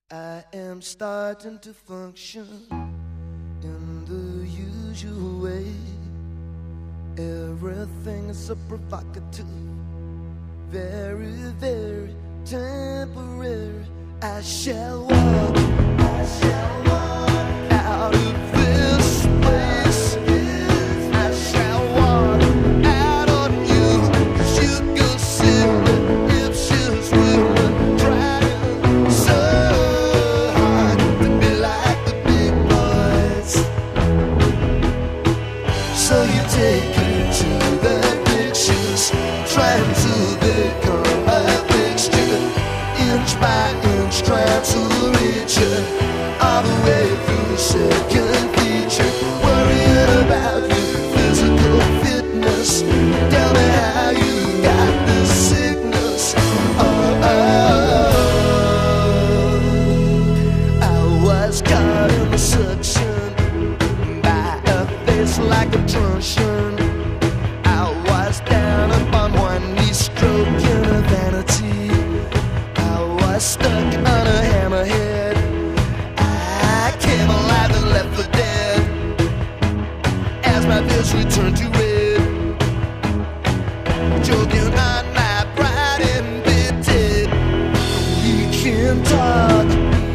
I am starting to function in the usual way. Everything is so provocative, very, very temporary. I shall walk out of this place. I shall walk out on you. You go silly if she's willing, trying so hard to be like the big boys. So you take her to the pictures, trying to become a fixture, inch by inch, trying to reach her all the way through the second feature, worrying about your physical fitness. Tell me how you got this sickness. I was caught in the suction by a face like a truncheon. I was down upon one knee, stroking her vanity. I was stuck on a hammerhead. I came alive and left for dead as my face returned to red, choking on my pride and pity. We can talk